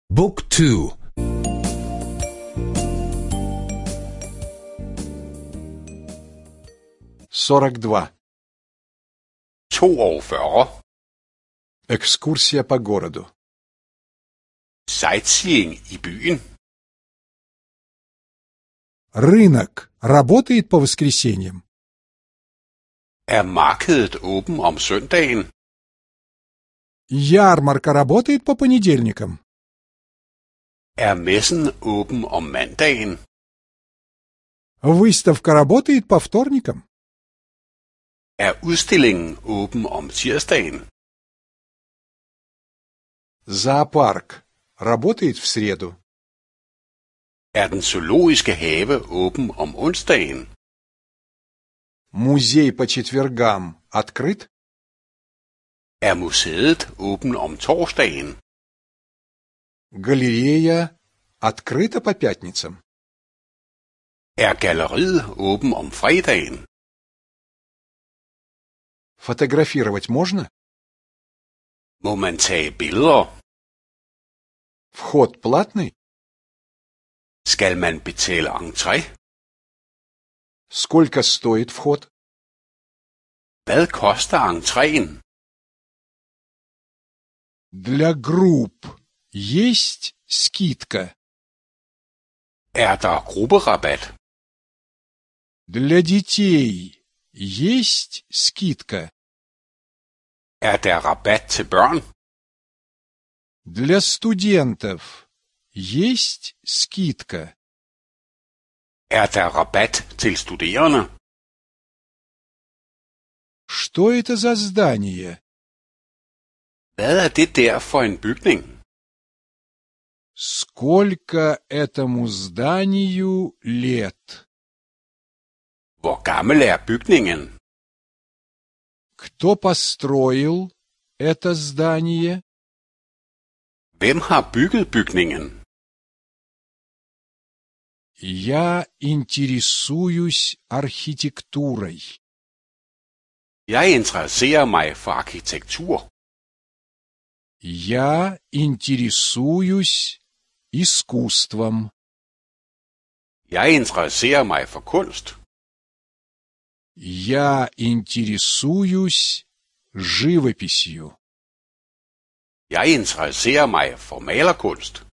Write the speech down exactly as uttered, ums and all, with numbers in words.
บุ๊กทู сорок два. toogfyrre. Экскурсия по городу. Sightseeing i byen. Рынок работает по воскресеньям? Er markedet åben om søndagen? Ярмарка работает по понедельникам? Er messen åben om mandagen? Выставка работает по вторникам? Er udstillingen åben om tirsdagen? Зоопарк работает в среду? Er den zoologiske have åben om onsdagen? Музей по четвергам открыт? Er museet åben om torsdagen? Галерея открыта по пятницам? Er galleriet åben om fredagen? Фотографировать можно? Må man tage billeder? Вход платный? Skal man betale entré? Сколько стоит вход? Hvad koster entréen? Для групп есть скидка? Er der grupperabat? Для детей есть скидка? Er der rabat til børn? Для студентов есть скидка? Er der rabat til studerende? Что это за здание? Hvad er det der for en bygning? Сколько этому зданию лет? Hvor gammel er bygningen? Кто построил это здание? Hvem har bygget bygningen? Я интересуюсь архитектурой. Jeg interesserer mig for arkitektur. Я интересуюсь искусством. Jeg interesserer mig for kunst. Я интересуюсь живописью. Jeg interesserer mig for malerkunst.